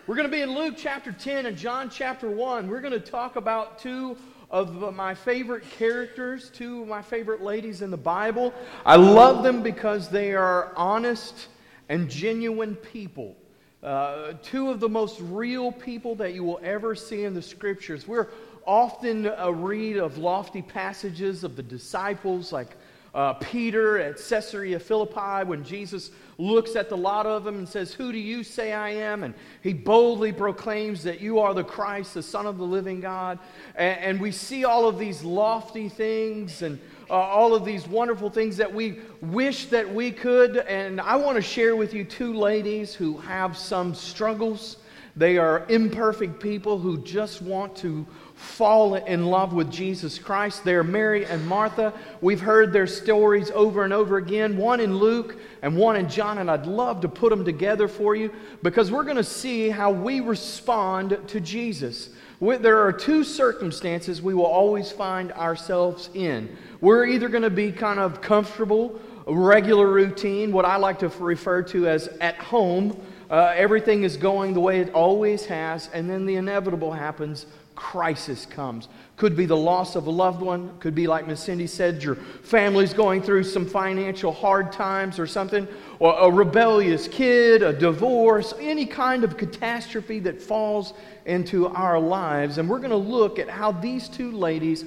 We're going to be in Luke chapter 10 and John chapter 1. We're going to talk about two of my favorite characters, two of my favorite ladies in the Bible. I love them because they are honest and genuine people. Two of the most real people that you will ever see in the Scriptures. We're often read of lofty passages of the disciples like Peter at Caesarea Philippi when Jesus looks at the lot of them and says, "Who do you say I am?" And he boldly proclaims that you are the Christ, the Son of the living God. And we see all of these lofty things and all of these wonderful things that we wish that we could. And I want to share with you two ladies who have some struggles. They are imperfect people who just want to fall in love with Jesus Christ. They're Mary and Martha. We've heard their stories over and over again, one in Luke and one in John, and I'd love to put them together for you because we're going to see how we respond to Jesus. There are two circumstances we will always find ourselves in. We're either going to be kind of comfortable, regular routine, what I like to refer to as at home. Everything is going the way it always has, and then the inevitable happens. Crisis comes. Could be the loss of a loved one. Could be, like Miss Cindy said, your family's going through some financial hard times or something. Or a rebellious kid, a divorce, any kind of catastrophe that falls into our lives. And we're going to look at how these two ladies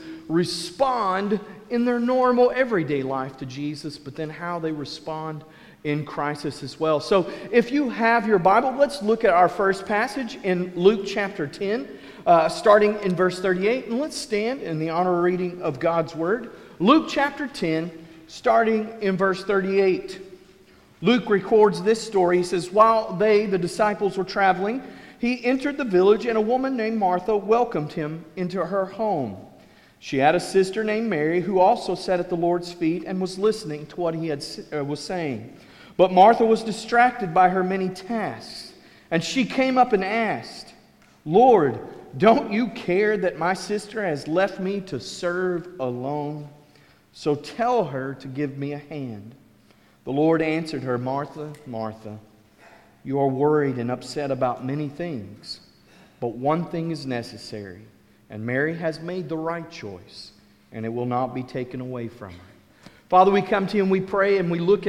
respond in their normal everyday life to Jesus, but then how they respond in crisis as well. So if you have your Bible, let's look at our first passage in Luke chapter 10. Starting in verse 38, and let's stand in the honor reading of God's Word. Luke chapter 10, starting in verse 38. Luke records this story. He says, "While they, the disciples, were traveling, he entered the village, and a woman named Martha welcomed him into her home. She had a sister named Mary, who also sat at the Lord's feet and was listening to what he was saying. But Martha was distracted by her many tasks, and she came up and asked, 'Lord, don't you care that my sister has left me to serve alone? So tell her to give me a hand.' The Lord answered her, 'Martha, Martha, you are worried and upset about many things, but one thing is necessary, and Mary has made the right choice, and it will not be taken away from her.'" Father, we come to you and we pray and we look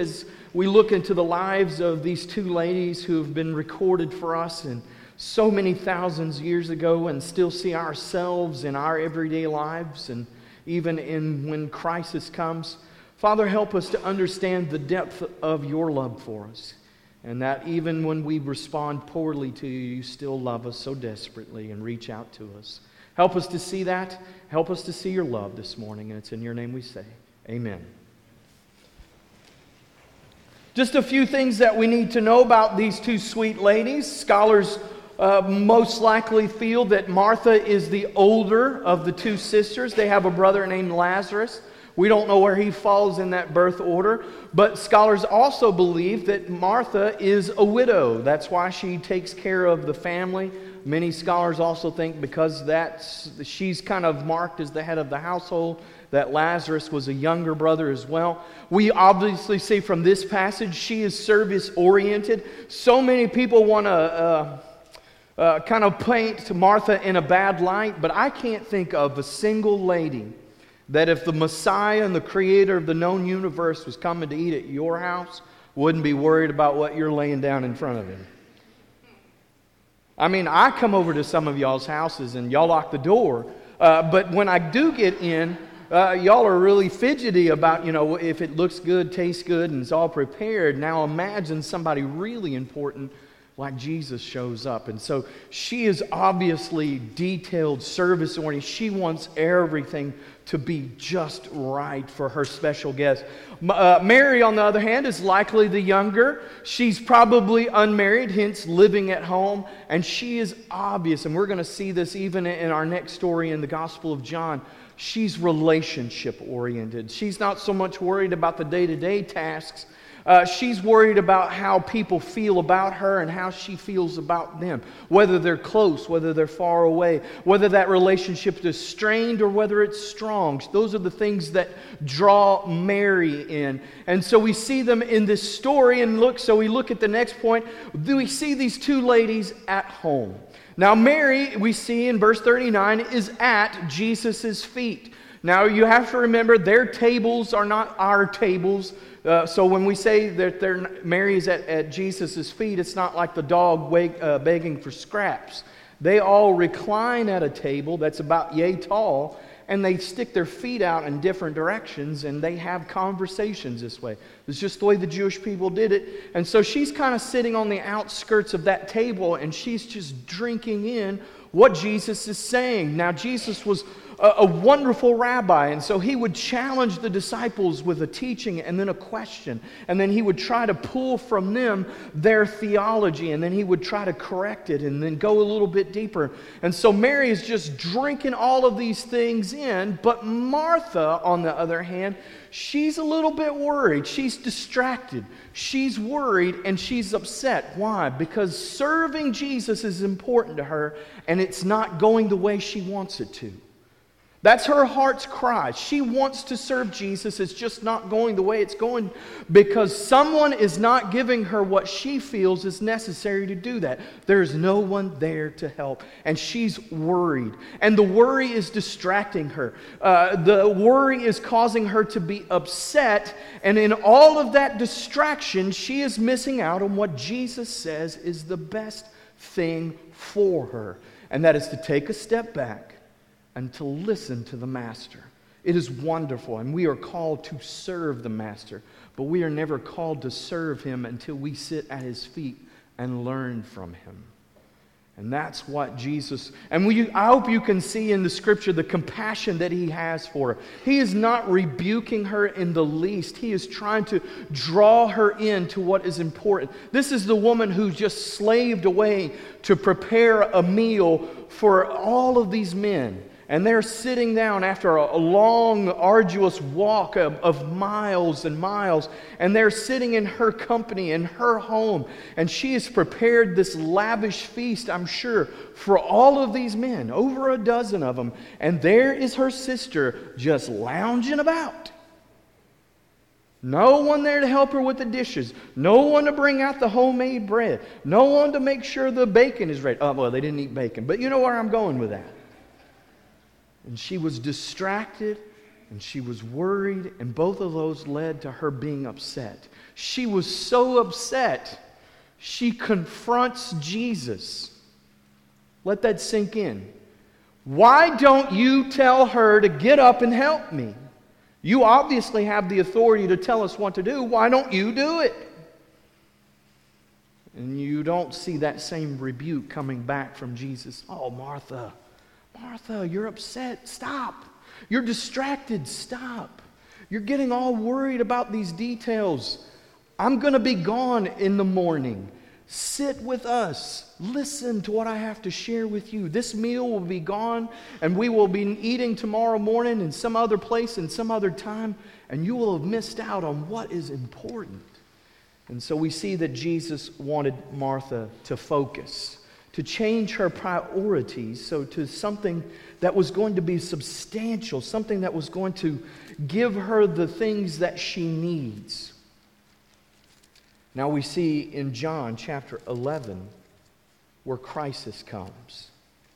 into the lives of these two ladies who have been recorded for us and so many thousands of years ago, and still see ourselves in our everyday lives and even in when crisis comes. Father, help us to understand the depth of your love for us, and that even when we respond poorly to you, you still love us so desperately and reach out to us. Help us to see that. Help us to see your love this morning, and it's in your name we say, amen. Just a few things that we need to know about these two sweet ladies. Scholars most likely feel that Martha is the older of the two sisters. They have a brother named Lazarus. We don't know where he falls in that birth order, but scholars also believe that Martha is a widow. That's why she takes care of the family. Many scholars also think because she's kind of marked as the head of the household, that Lazarus was a younger brother as well. We obviously see from this passage she is service-oriented. So many people want to kind of paint Martha in a bad light, but I can't think of a single lady that if the Messiah and the creator of the known universe was coming to eat at your house, wouldn't be worried about what you're laying down in front of him. I mean, I come over to some of y'all's houses and y'all lock the door, but when I do get in, y'all are really fidgety about, if it looks good, tastes good, and it's all prepared. Now imagine somebody really important like Jesus shows up. And so she is obviously detailed, service-oriented. She wants everything to be just right for her special guest. Mary, on the other hand, is likely the younger. She's probably unmarried, hence living at home. And she is obvious, and we're going to see this even in our next story in the Gospel of John. She's relationship-oriented. She's not so much worried about the day-to-day tasks, She's worried about how people feel about her and how she feels about them. Whether they're close, whether they're far away, whether that relationship is strained or whether it's strong. Those are the things that draw Mary in. And so we see them in this story. And we look at the next point. We see these two ladies at home. Now Mary, we see in verse 39, is at Jesus' feet. Now you have to remember, their tables are not our tables. So when we say that Mary is at Jesus' feet, it's not like the dog begging for scraps. They all recline at a table that's about yay tall, and they stick their feet out in different directions, and they have conversations this way. It's just the way the Jewish people did it. And so she's kind of sitting on the outskirts of that table, and she's just drinking in what Jesus is saying. Now, Jesus was a wonderful rabbi, and so he would challenge the disciples with a teaching and then a question, and then he would try to pull from them their theology, and then he would try to correct it and then go a little bit deeper. And so Mary is just drinking all of these things in, but Martha, on the other hand, she's a little bit worried. She's distracted. She's worried and she's upset. Why? Because serving Jesus is important to her, and it's not going the way she wants it to. That's her heart's cry. She wants to serve Jesus. It's just not going the way it's going because someone is not giving her what she feels is necessary to do that. There's no one there to help. And she's worried. And the worry is distracting her. The worry is causing her to be upset. And in all of that distraction, she is missing out on what Jesus says is the best thing for her. And that is to take a step back and to listen to the Master. It is wonderful, and we are called to serve the Master, but we are never called to serve Him until we sit at His feet and learn from Him. And that's what Jesus... And I hope you can see in the Scripture the compassion that He has for her. He is not rebuking her in the least. He is trying to draw her into what is important. This is the woman who just slaved away to prepare a meal for all of these men. And they're sitting down after a long, arduous walk of miles and miles. And they're sitting in her company, in her home. And she has prepared this lavish feast, I'm sure, for all of these men, over a dozen of them. And there is her sister just lounging about. No one there to help her with the dishes. No one to bring out the homemade bread. No one to make sure the bacon is ready. Oh, well, they didn't eat bacon. But you know where I'm going with that. And she was distracted, and she was worried, and both of those led to her being upset. She was so upset, she confronts Jesus. Let that sink in. Why don't you tell her to get up and help me? You obviously have the authority to tell us what to do. Why don't you do it? And you don't see that same rebuke coming back from Jesus. Oh, Martha, you're upset. Stop. You're distracted. Stop. You're getting all worried about these details. I'm going to be gone in the morning. Sit with us. Listen to what I have to share with you. This meal will be gone, and we will be eating tomorrow morning in some other place and some other time, and you will have missed out on what is important. And so we see that Jesus wanted Martha to focus, to change her priorities, so to something that was going to be substantial, something that was going to give her the things that she needs. Now we see in John chapter 11 where crisis comes.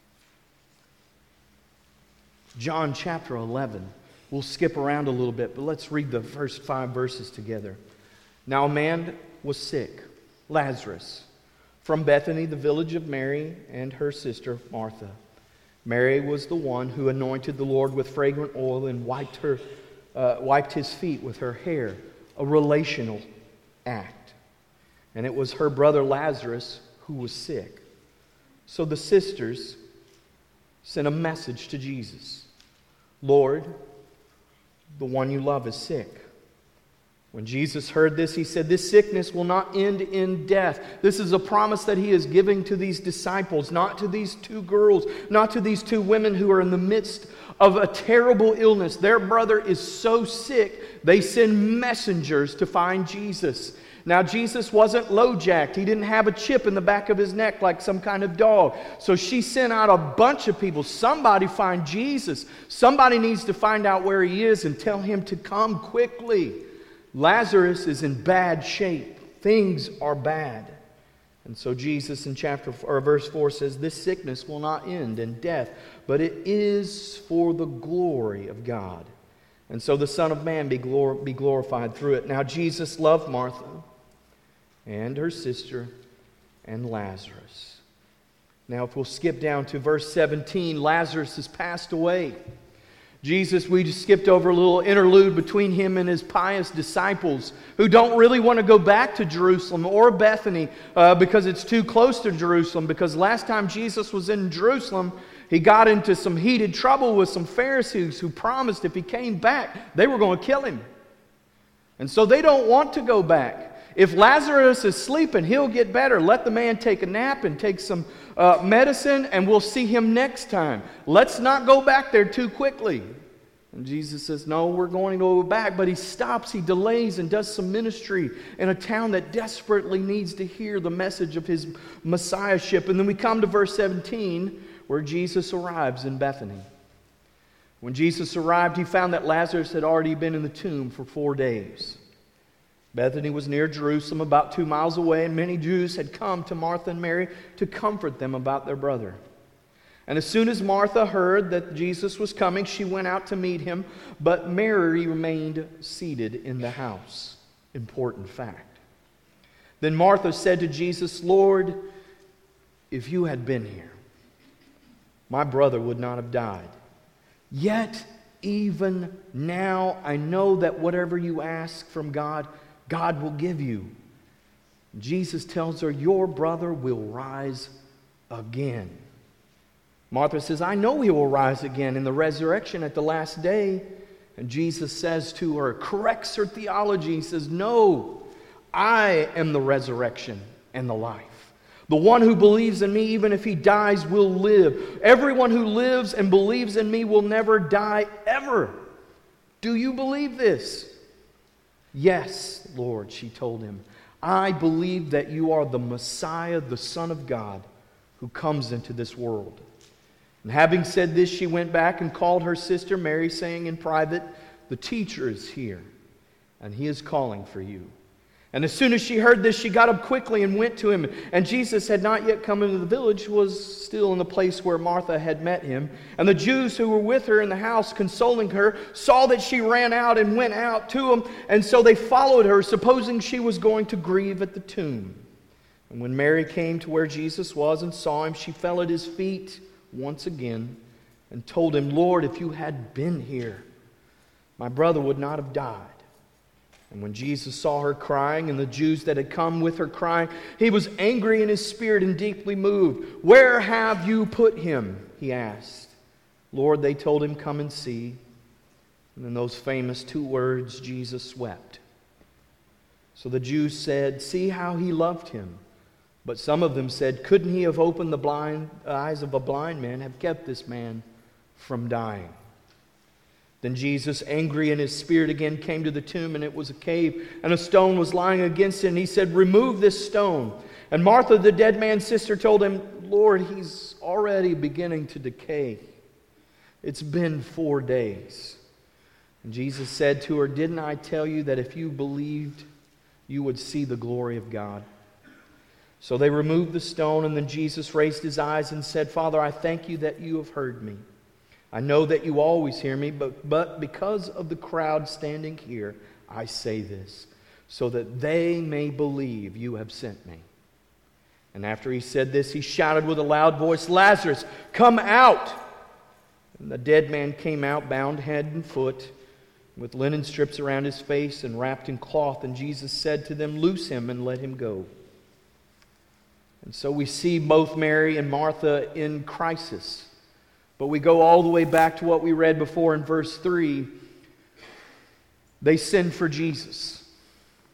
John chapter 11. We'll skip around a little bit, but let's read the first 5 verses together. Now a man was sick, Lazarus, from Bethany, the village of Mary and her sister Martha. Mary was the one who anointed the Lord with fragrant oil and wiped His feet with her hair, a relational act. And it was her brother Lazarus who was sick. So the sisters sent a message to Jesus. Lord, the one you love is sick. When Jesus heard this, he said, "This sickness will not end in death." This is a promise that he is giving to these disciples, not to these two girls, not to these two women who are in the midst of a terrible illness. Their brother is so sick, they send messengers to find Jesus. Now, Jesus wasn't low-jacked. He didn't have a chip in the back of his neck like some kind of dog. So she sent out a bunch of people. Somebody find Jesus. Somebody needs to find out where he is and tell him to come quickly. Lazarus is in bad shape. Things are bad. And so Jesus in verse 4 says, "This sickness will not end in death, but it is for the glory of God. And so the Son of Man be glorified through it." Now Jesus loved Martha and her sister and Lazarus. Now if we'll skip down to verse 17, Lazarus has passed away. Jesus, we just skipped over a little interlude between him and his pious disciples who don't really want to go back to Jerusalem or Bethany because it's too close to Jerusalem. Because last time Jesus was in Jerusalem, he got into some heated trouble with some Pharisees who promised if he came back, they were going to kill him. And so they don't want to go back. If Lazarus is sleeping, he'll get better. Let the man take a nap and take some medicine, and we'll see him next time. Let's not go back there too quickly. And Jesus says, "No, we're going to go back." But he stops, he delays, and does some ministry in a town that desperately needs to hear the message of his messiahship. And then we come to verse 17, where Jesus arrives in Bethany. When Jesus arrived, he found that Lazarus had already been in the tomb for 4 days. Bethany was near Jerusalem, about 2 miles away, and many Jews had come to Martha and Mary to comfort them about their brother. And as soon as Martha heard that Jesus was coming, she went out to meet him, but Mary remained seated in the house. Important fact. Then Martha said to Jesus, "Lord, if you had been here, my brother would not have died. Yet, even now, I know that whatever you ask from God, God will give you." Jesus tells her, "Your brother will rise again." Martha says, "I know he will rise again in the resurrection at the last day." And Jesus says to her, corrects her theology. He says, "No, I am the resurrection and the life. The one who believes in me, even if he dies, will live. Everyone who lives and believes in me will never die ever. Do you believe this?" "Yes, Lord," she told him. "I believe that you are the Messiah, the Son of God, who comes into this world." And having said this, she went back and called her sister Mary, saying in private, "The teacher is here, and he is calling for you." And as soon as she heard this, she got up quickly and went to him. And Jesus had not yet come into the village, was still in the place where Martha had met him. And the Jews who were with her in the house, consoling her, saw that she ran out and went out to him. And so they followed her, supposing she was going to grieve at the tomb. And when Mary came to where Jesus was and saw him, she fell at his feet once again and told him, "Lord, if you had been here, my brother would not have died." And when Jesus saw her crying, and the Jews that had come with her crying, he was angry in his spirit and deeply moved. "Where have you put him?" he asked. "Lord," they told him, "come and see." And in those famous 2 words, Jesus wept. So the Jews said, "See how he loved him." But some of them said, "Couldn't he have opened the eyes of a blind man, have kept this man from dying?" Then Jesus, angry in his spirit, again came to the tomb, and it was a cave, and a stone was lying against it. And he said, "Remove this stone." And Martha, the dead man's sister, told him, "Lord, he's already beginning to decay. It's been 4 days." And Jesus said to her, "Didn't I tell you that if you believed, you would see the glory of God?" So they removed the stone, and then Jesus raised his eyes and said, "Father, I thank you that you have heard me. I know that you always hear me, but because of the crowd standing here, I say this, so that they may believe you have sent me." And after he said this, he shouted with a loud voice, "Lazarus, come out!" And the dead man came out, bound head and foot, with linen strips around his face and wrapped in cloth. And Jesus said to them, "Loose him and let him go." And so we see both Mary and Martha in crisis. But we go all the way back to what we read before in verse 3. They send for Jesus.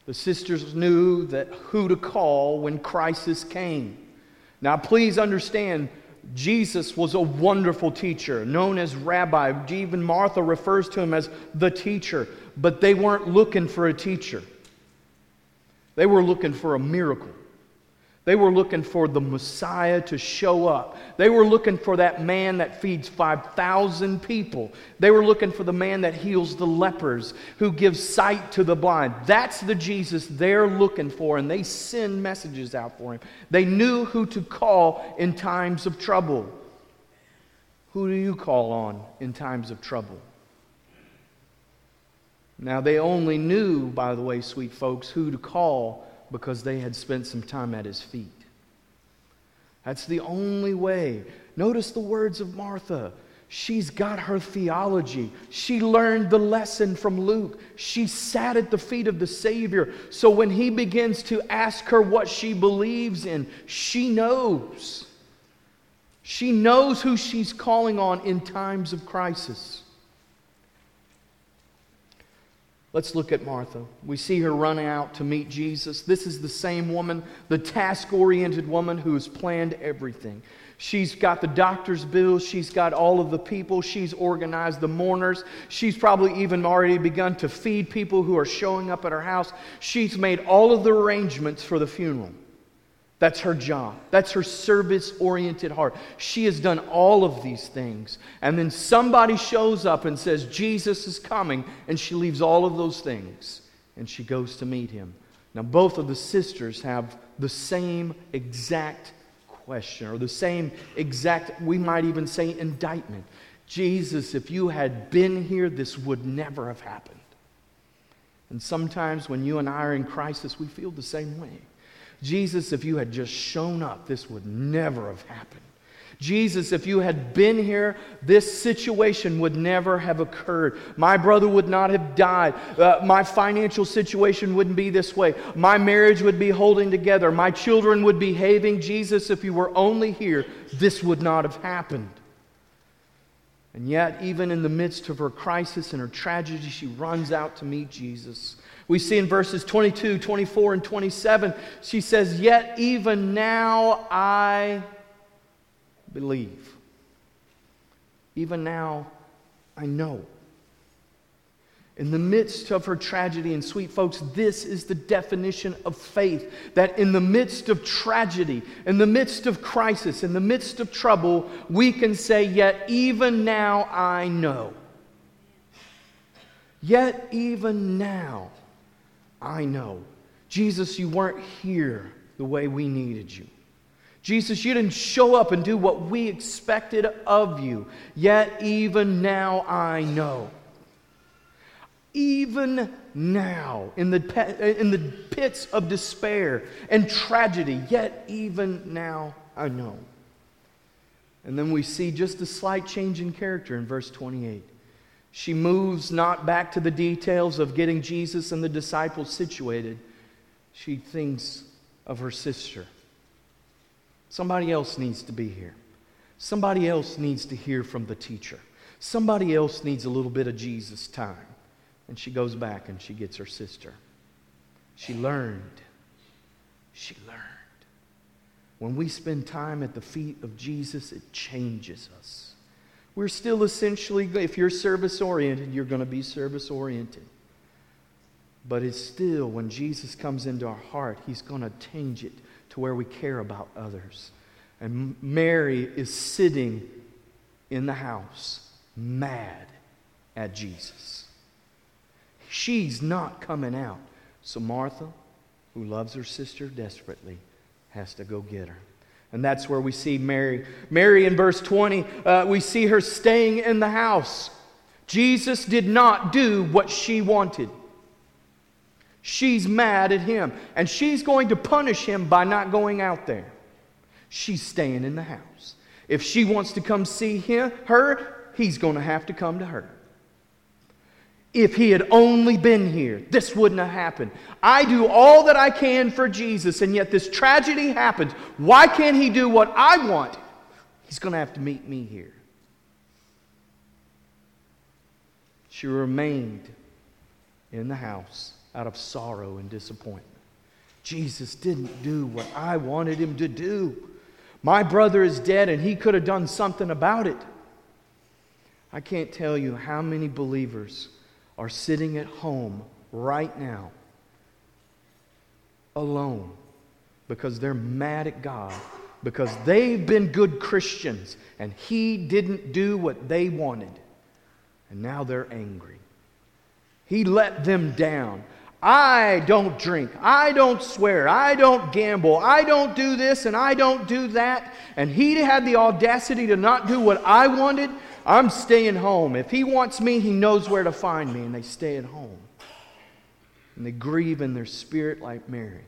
The sisters knew that who to call when crisis came. Now please understand, Jesus was a wonderful teacher, known as Rabbi. Even Martha refers to him as the teacher. But they weren't looking for a teacher. They were looking for a miracle. They were looking for the Messiah to show up. They were looking for that man that feeds 5,000 people. They were looking for the man that heals the lepers, who gives sight to the blind. That's the Jesus they're looking for, and they send messages out for him. They knew who to call in times of trouble. Who do you call on in times of trouble? Now, they only knew, by the way, sweet folks, who to call because they had spent some time at his feet. That's the only way. Notice the words of Martha. She's got her theology. She learned the lesson from Luke. She sat at the feet of the Savior. So when he begins to ask her what she believes in, she knows. She knows who she's calling on in times of crisis. Let's look at Martha. We see her running out to meet Jesus. This is the same woman, the task-oriented woman who has planned everything. She's got the doctor's bills. She's got all of the people. She's organized the mourners. She's probably even already begun to feed people who are showing up at her house. She's made all of the arrangements for the funeral. That's her job. That's her service-oriented heart. She has done all of these things. And then somebody shows up and says, Jesus is coming. And she leaves all of those things. And she goes to meet him. Now, both of the sisters have the same exact question, or the same exact, we might even say, indictment. Jesus, if you had been here, this would never have happened. And sometimes when you and I are in crisis, we feel the same way. Jesus, if you had just shown up, this would never have happened. Jesus, if you had been here, this situation would never have occurred. My brother would not have died. My financial situation wouldn't be this way. My marriage would be holding together. My children would be behaving. Jesus, if you were only here, this would not have happened. And yet, even in the midst of her crisis and her tragedy, she runs out to meet Jesus. We see in verses 22, 24, and 27, she says, "Yet even now I believe. Even now I know." In the midst of her tragedy, and sweet folks, this is the definition of faith. That in the midst of tragedy, in the midst of crisis, in the midst of trouble, we can say, "Yet even now I know. Yet even now I know." Jesus, you weren't here the way we needed you. Jesus, you didn't show up and do what we expected of you. Yet even now I know. Even now, in the pits of despair and tragedy, yet even now I know. And then we see just a slight change in character in verse 28. She moves not back to the details of getting Jesus and the disciples situated. She thinks of her sister. Somebody else needs to be here. Somebody else needs to hear from the teacher. Somebody else needs a little bit of Jesus time. And she goes back and she gets her sister. She learned. She learned. When we spend time at the feet of Jesus, it changes us. We're still essentially, if you're service-oriented, you're going to be service-oriented. But it's still, when Jesus comes into our heart, He's going to change it to where we care about others. And Mary is sitting in the house, mad at Jesus. She's not coming out. So Martha, who loves her sister desperately, has to go get her. And that's where we see Mary. Mary in verse 20, we see her staying in the house. Jesus did not do what she wanted. She's mad at him. And she's going to punish him by not going out there. She's staying in the house. If she wants to come see her, he's going to have to come to her. If he had only been here, this wouldn't have happened. I do all that I can for Jesus, and yet this tragedy happens. Why can't he do what I want? He's going to have to meet me here. She remained in the house out of sorrow and disappointment. Jesus didn't do what I wanted him to do. My brother is dead and he could have done something about it. I can't tell you how many believers are sitting at home right now alone because they're mad at God because they've been good Christians and he didn't do what they wanted. And now they're angry. He let them down. I don't drink. I don't swear. I don't gamble. I don't do this and I don't do that. And he had the audacity to not do what I wanted. I'm staying home. If he wants me, he knows where to find me. And they stay at home. And they grieve in their spirit like Mary.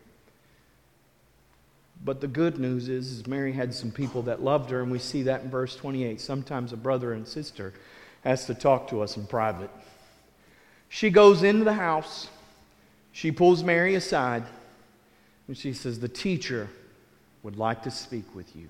But the good news is Mary had some people that loved her, and we see that in verse 28. Sometimes a brother and sister has to talk to us in private. She goes into the house. She pulls Mary aside, and she says, "The teacher would like to speak with you."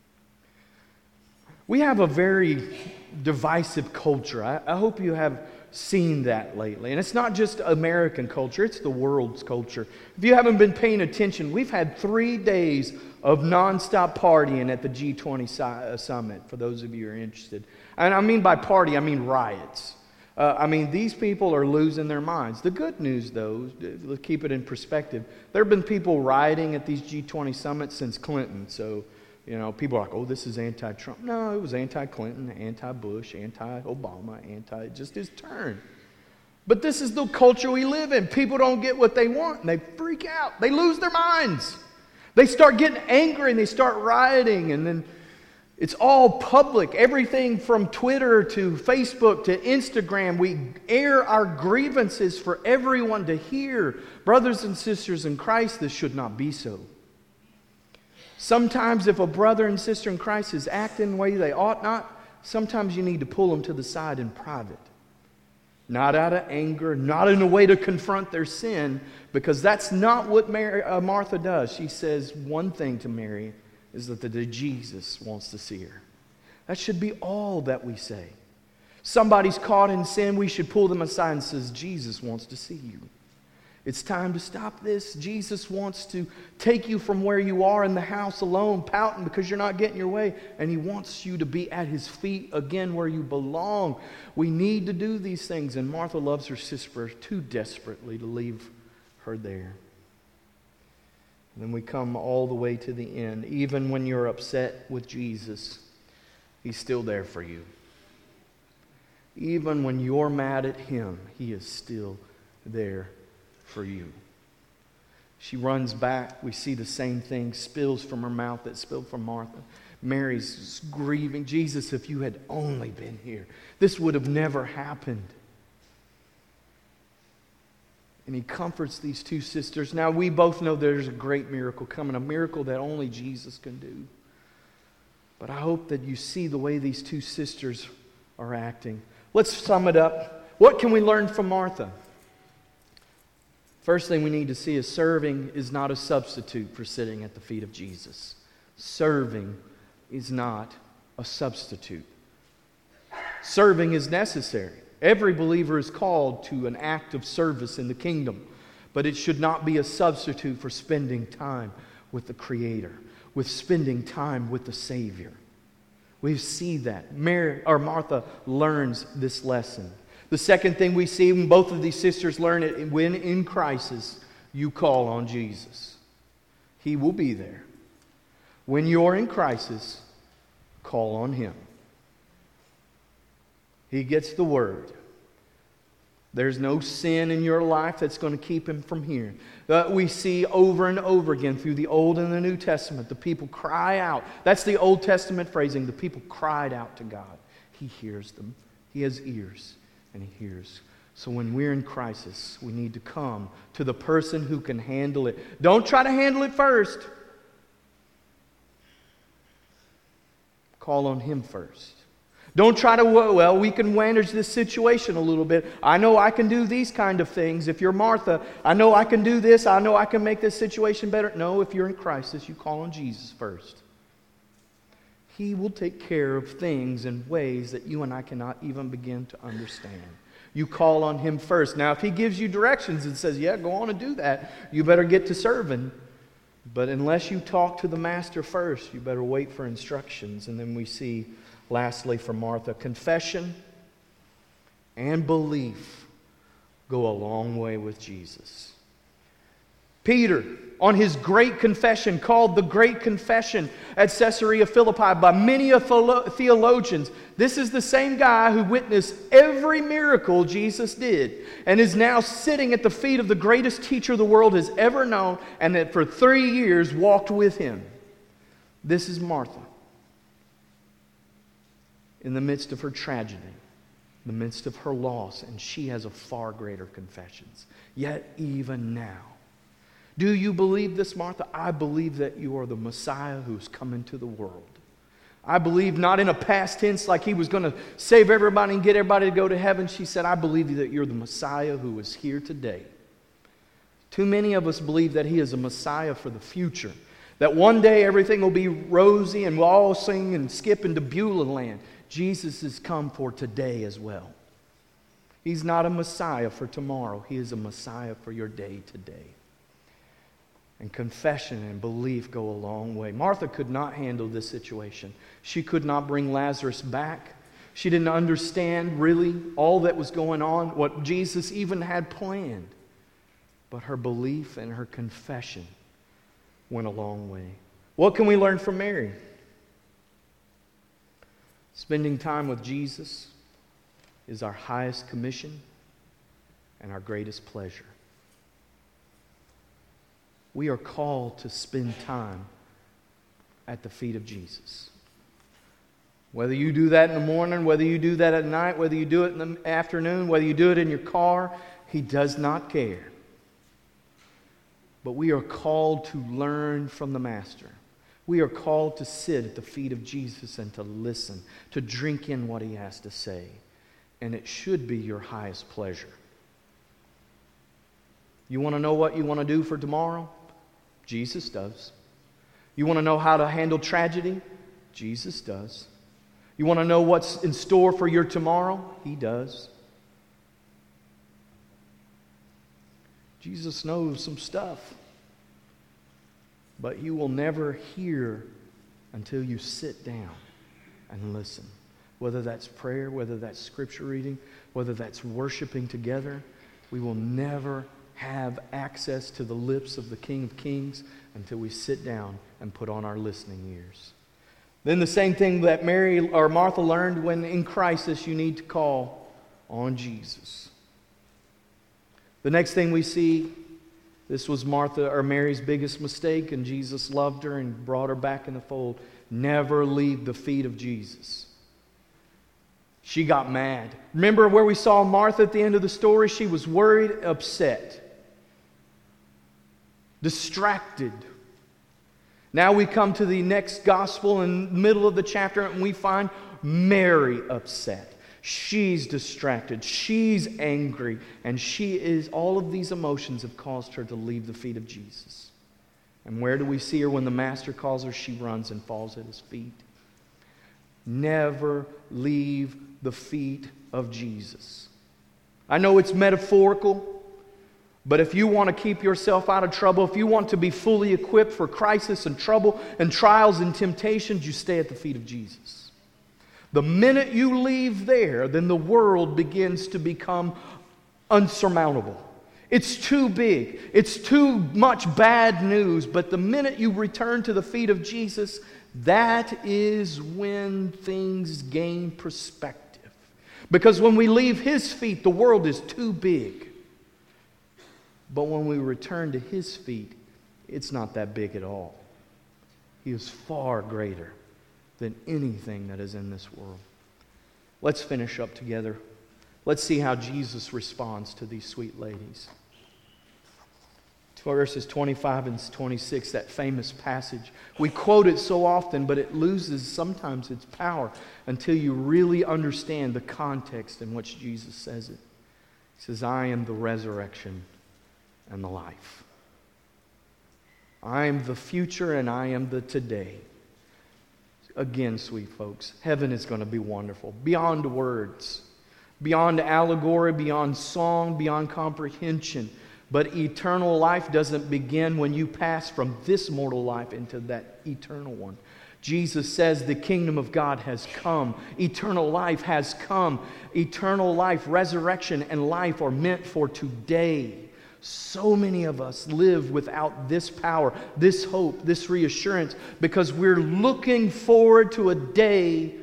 We have a very divisive culture. I hope you have seen that lately. And it's not just American culture, it's the world's culture. If you haven't been paying attention, we've had 3 days of nonstop partying at the G20 summit, for those of you who are interested. And I mean by party, I mean riots. These people are losing their minds. The good news, though, let's keep it in perspective, there have been people rioting at these G20 summits since Clinton. So, people are like, oh, this is anti-Trump. No, it was anti-Clinton, anti-Bush, anti-Obama, just his turn. But this is the culture we live in. People don't get what they want, and they freak out. They lose their minds. They start getting angry, and they start rioting, and then it's all public. Everything from Twitter to Facebook to Instagram, we air our grievances for everyone to hear. Brothers and sisters in Christ, this should not be so. Sometimes if a brother and sister in Christ is acting the way they ought not, sometimes you need to pull them to the side in private. Not out of anger, not in a way to confront their sin, because that's not what Martha does. She says one thing to Mary, is that Jesus wants to see her. That should be all that we say. Somebody's caught in sin, we should pull them aside and says, Jesus wants to see you. It's time to stop this. Jesus wants to take you from where you are in the house alone, pouting because you're not getting your way, and he wants you to be at his feet again where you belong. We need to do these things, and Martha loves her sister too desperately to leave her there. And then we come all the way to the end. Even when you're upset with Jesus, he's still there for you. Even when you're mad at him, he is still there for you. She runs back. We see the same thing spills from her mouth that spilled from Martha. Mary's grieving. Jesus, if you had only been here, this would have never happened. And he comforts these two sisters. Now, we both know there's a great miracle coming, a miracle that only Jesus can do. But I hope that you see the way these two sisters are acting. Let's sum it up. What can we learn from Martha? First thing we need to see is serving is not a substitute for sitting at the feet of Jesus. Serving is not a substitute. Serving is necessary. Every believer is called to an act of service in the kingdom, but it should not be a substitute for spending time with the Creator, with spending time with the Savior. We see that. Martha learns this lesson. The second thing we see when both of these sisters learn it, when in crisis, you call on Jesus. He will be there. When you're in crisis, call on him. He gets the word. There's no sin in your life that's going to keep him from hearing. We see over and over again through the Old and the New Testament, the people cry out. That's the Old Testament phrasing. The people cried out to God. He hears them. He has ears, and he hears. So when we're in crisis, we need to come to the person who can handle it. Don't try to handle it first. Call on him first. Don't try to, we can manage this situation a little bit. I know I can do these kind of things. If you're Martha, I know I can do this. I know I can make this situation better. No, if you're in crisis, you call on Jesus first. He will take care of things in ways that you and I cannot even begin to understand. You call on Him first. Now, if He gives you directions and says, yeah, go on and do that, you better get to serving. But unless you talk to the Master first, you better wait for instructions. And then we see, lastly, for Martha, confession and belief go a long way with Jesus. Peter, on his great confession, called the Great Confession at Caesarea Philippi by many theologians, this is the same guy who witnessed every miracle Jesus did and is now sitting at the feet of the greatest teacher the world has ever known, and that for 3 years walked with Him. This is Martha. In the midst of her tragedy, in the midst of her loss, and she has a far greater confession. Yet even now, do you believe this, Martha? I believe that you are the Messiah who's come into the world. I believe not in a past tense like He was going to save everybody and get everybody to go to heaven. She said, I believe that you're the Messiah who is here today. Too many of us believe that He is a Messiah for the future. That one day everything will be rosy and we'll all sing and skip into Beulah land. Jesus has come for today as well. He's not a Messiah for tomorrow. He is a Messiah for your day today. And confession and belief go a long way. Martha could not handle this situation. She could not bring Lazarus back. She didn't understand really all that was going on, what Jesus even had planned. But her belief and her confession went a long way. What can we learn from Mary? Spending time with Jesus is our highest commission and our greatest pleasure. We are called to spend time at the feet of Jesus. Whether you do that in the morning, whether you do that at night, whether you do it in the afternoon, whether you do it in your car, He does not care. But we are called to learn from the Master. We are called to sit at the feet of Jesus and to listen, to drink in what He has to say. And it should be your highest pleasure. You want to know what you want to do for tomorrow? Jesus does. You want to know how to handle tragedy? Jesus does. You want to know what's in store for your tomorrow? He does. Jesus knows some stuff. But you will never hear until you sit down and listen. Whether that's prayer, whether that's scripture reading, whether that's worshiping together, we will never have access to the lips of the King of Kings until we sit down and put on our listening ears. Then the same thing that Mary or Martha learned, when in crisis you need to call on Jesus. The next thing we see, this was Martha or Mary's biggest mistake, and Jesus loved her and brought her back in the fold. Never leave the feet of Jesus. She got mad. Remember where we saw Martha at the end of the story? She was worried, upset, distracted. Now we come to the next gospel in the middle of the chapter, and we find Mary upset. She's distracted. She's angry. And all of these emotions have caused her to leave the feet of Jesus. And where do we see her when the Master calls her? She runs and falls at His feet. Never leave the feet of Jesus. I know it's metaphorical, but if you want to keep yourself out of trouble, if you want to be fully equipped for crisis and trouble and trials and temptations, you stay at the feet of Jesus. The minute you leave there, then the world begins to become unsurmountable. It's too big. It's too much bad news. But the minute you return to the feet of Jesus, that is when things gain perspective. Because when we leave His feet, the world is too big. But when we return to His feet, it's not that big at all. He is far greater than anything that is in this world. Let's finish up together. Let's see how Jesus responds to these sweet ladies. Verses 25 and 26, that famous passage. We quote it so often, but it loses sometimes its power until you really understand the context in which Jesus says it. He says, I am the resurrection and the life. I am the future and I am the today. Again, sweet folks, heaven is going to be wonderful, beyond words. beyond allegory, beyond song, beyond comprehension. But eternal life doesn't begin when you pass from this mortal life into that eternal one. Jesus says the kingdom of God has come. Eternal life has come. Eternal life, resurrection, and life are meant for today. So many of us live without this power, this hope, this reassurance, because we're looking forward to a day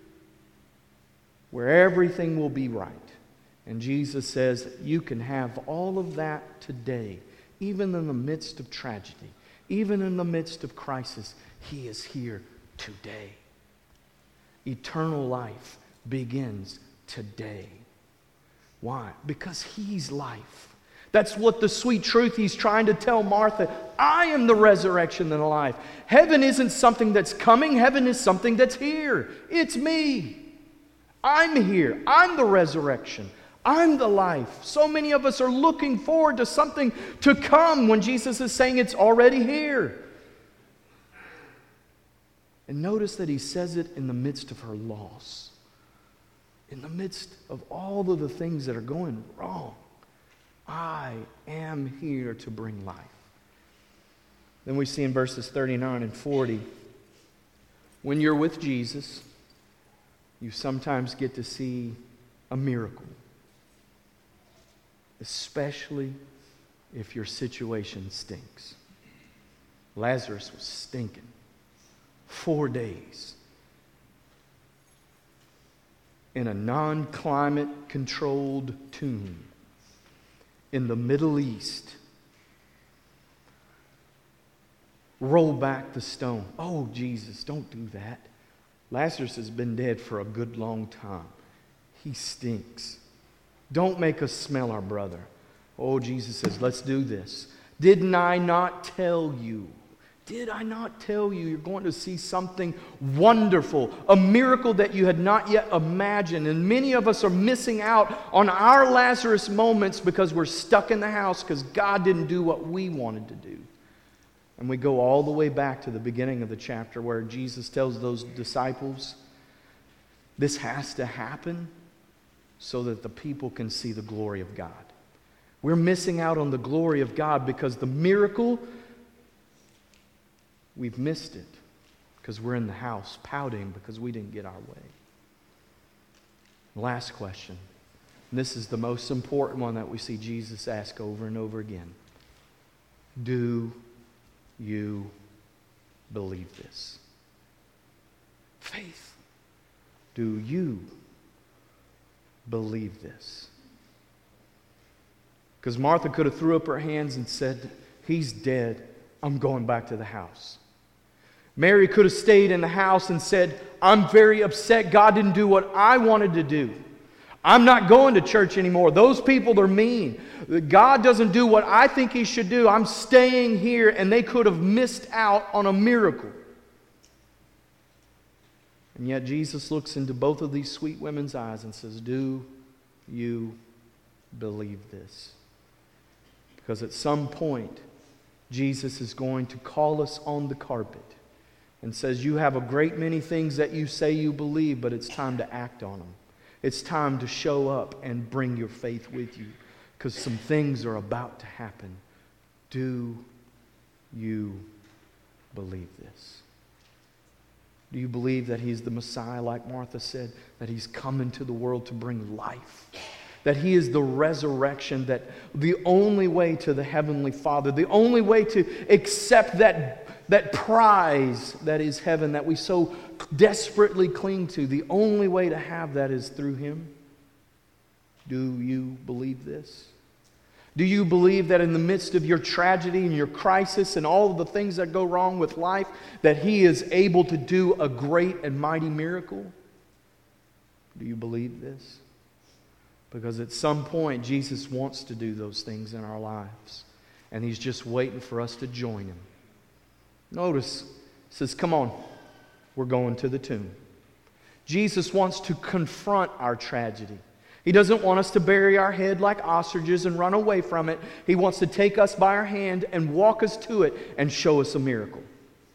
where everything will be right. And Jesus says, you can have all of that today, even in the midst of tragedy, even in the midst of crisis. He is here today. Eternal life begins today. Why? Because He's life. That's what the sweet truth He's trying to tell Martha. I am the resurrection and the life. Heaven isn't something that's coming. Heaven is something that's here. It's me. I'm here. I'm the resurrection. I'm the life. So many of us are looking forward to something to come when Jesus is saying it's already here. And notice that He says it in the midst of her loss. In the midst of all of the things that are going wrong. I am here to bring life. Then we see in verses 39 and 40, when you're with Jesus, you sometimes get to see a miracle. Especially if your situation stinks. Lazarus was stinking. 4 days. In a non-climate controlled tomb. In the Middle East. Roll back the stone. Oh, Jesus, don't do that. Lazarus has been dead for a good long time. He stinks. Don't make us smell our brother. Oh, Jesus says, let's do this. Didn't I not tell you? Did I not tell you you're going to see something wonderful, a miracle that you had not yet imagined? And many of us are missing out on our Lazarus moments because we're stuck in the house because God didn't do what we wanted to do. And we go all the way back to the beginning of the chapter where Jesus tells those disciples, this has to happen so that the people can see the glory of God. We're missing out on the glory of God because the miracle, we've missed it because we're in the house pouting because we didn't get our way. Last question. And this is the most important one that we see Jesus ask over and over again. Do you believe this? Faith. Do you believe this? Because Martha could have threw up her hands and said, he's dead. I'm going back to the house. Mary could have stayed in the house and said, I'm very upset. God didn't do what I wanted to do. I'm not going to church anymore. Those people are mean. God doesn't do what I think He should do. I'm staying here. And they could have missed out on a miracle. And yet Jesus looks into both of these sweet women's eyes and says, do you believe this? Because at some point, Jesus is going to call us on the carpet and says, you have a great many things that you say you believe, but it's time to act on them. It's time to show up and bring your faith with you because some things are about to happen. Do you believe this? Do you believe that He's the Messiah, like Martha said, that He's come into the world to bring life? That He is the resurrection, that the only way to the Heavenly Father, the only way to accept that prize that is heaven that we so desperately cling to, the only way to have that is through Him? Do you believe this? Do you believe that in the midst of your tragedy and your crisis and all of the things that go wrong with life, that He is able to do a great and mighty miracle? Do you believe this? Because at some point, Jesus wants to do those things in our lives. And He's just waiting for us to join Him. Notice, it says, come on, we're going to the tomb. Jesus wants to confront our tragedy. He doesn't want us to bury our head like ostriches and run away from it. He wants to take us by our hand and walk us to it and show us a miracle.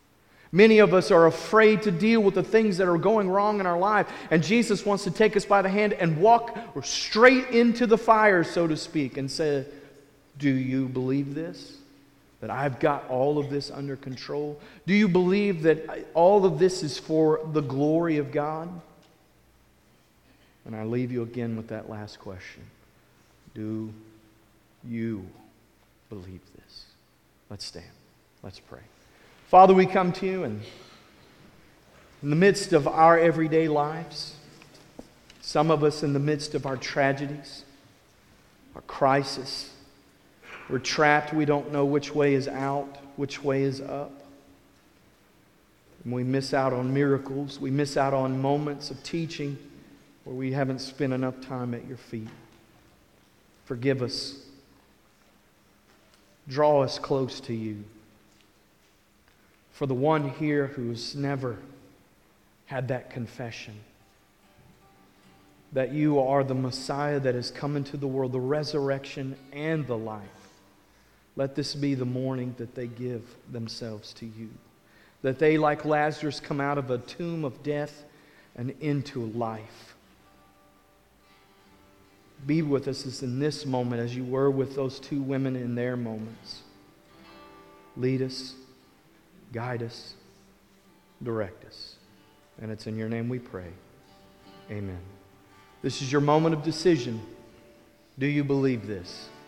Many of us are afraid to deal with the things that are going wrong in our life. And Jesus wants to take us by the hand and walk straight into the fire, so to speak, and say, do you believe this? That I've got all of this under control? Do you believe that all of this is for the glory of God? And I leave you again with that last question. Do you believe this? Let's stand. Let's pray. Father, we come to you, and in the midst of our everyday lives, some of us in the midst of our tragedies, our crisis, we're trapped. We don't know which way is out, which way is up. And we miss out on miracles. We miss out on moments of teaching where we haven't spent enough time at your feet. Forgive us. Draw us close to you. For the one here who's never had that confession, that you are the Messiah that has come into the world, the resurrection and the life, let this be the morning that they give themselves to you. That they, like Lazarus, come out of a tomb of death and into life. Be with us as in this moment as you were with those two women in their moments. Lead us, guide us, direct us. And it's in your name we pray. Amen. This is your moment of decision. Do you believe this?